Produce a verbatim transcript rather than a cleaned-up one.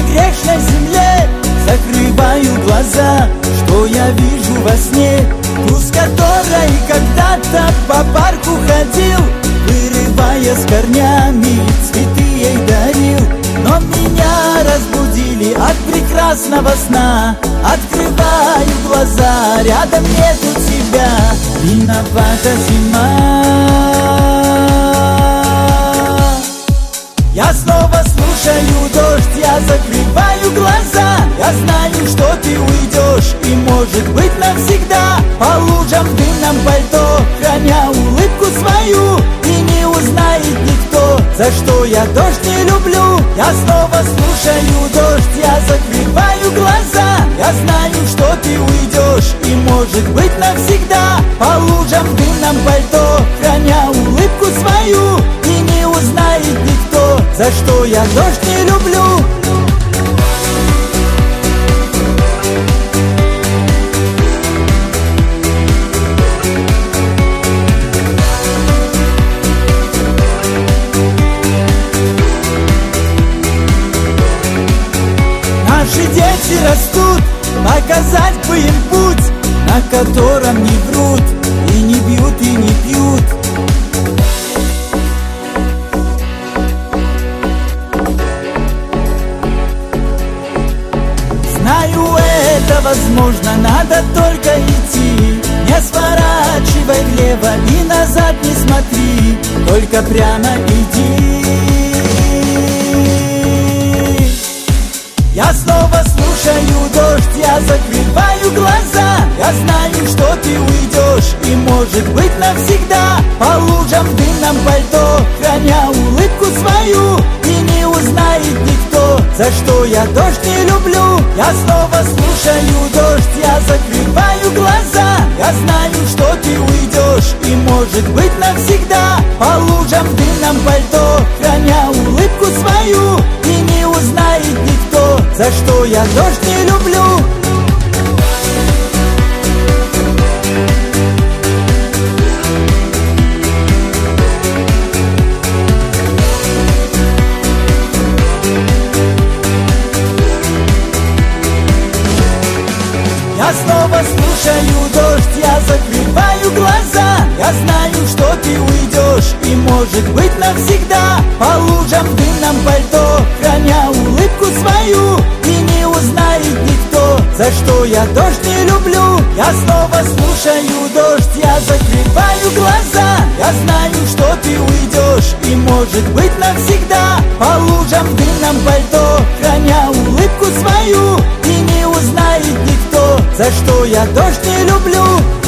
грешной земле закрываю глаза. Что я вижу во сне? Ту, с которой когда-то по парку ходил, вырывая с корнями, цветы ей дарил. Но меня разбудили от прекрасного сна. Открываю глаза, рядом нету тебя. Виновата зима. Я снова слушаю дождь, я закрываю глаза. Я знаю, что ты уйдешь, и может быть навсегда. По лужам в дымном пальто, храня улыбку свою, и не узнает никто, за что я дождь не люблю. Я снова слушаю дождь, я закрываю глаза. Я знаю, что ты уйдешь, и может быть навсегда. По лужам в дымном пальто, храня улыбку свою, и не узнает никто, за что я дождь не люблю. Наши дети растут, показать бы им путь, на котором не врут, и не бьют, и не пьют. Знаю, это возможно, надо только идти. Не сворачивай влево и назад не смотри, только прямо иди. Я снова слушаю дождь, я закрываю глаза. Я знаю, что ты уйдешь, и может быть навсегда. По лужам в дымном пальто, храня улыбку свою, и не узнает никто, за что я дождь не люблю. Я снова слушаю дождь, я закрываю глаза. Я знаю, что ты уйдешь, и может быть навсегда. По лужам в дымном пальто, храня улыбку свою, и не узнает никто, за что я дождь не люблю. Я снова слушаю дождь, я закрываю глаза. Я знаю, что ты уйдешь, и может быть навсегда. По лужам в дымном пальто, храня улыбку свою, и не узнает никто, за что я дождь не люблю. Я снова слушаю дождь, я закрываю глаза. Я знаю, что ты уйдешь, и может быть навсегда. По лужам в дымном пальто, храня улыбку свою, и не узнает никто, за что я дождь не люблю.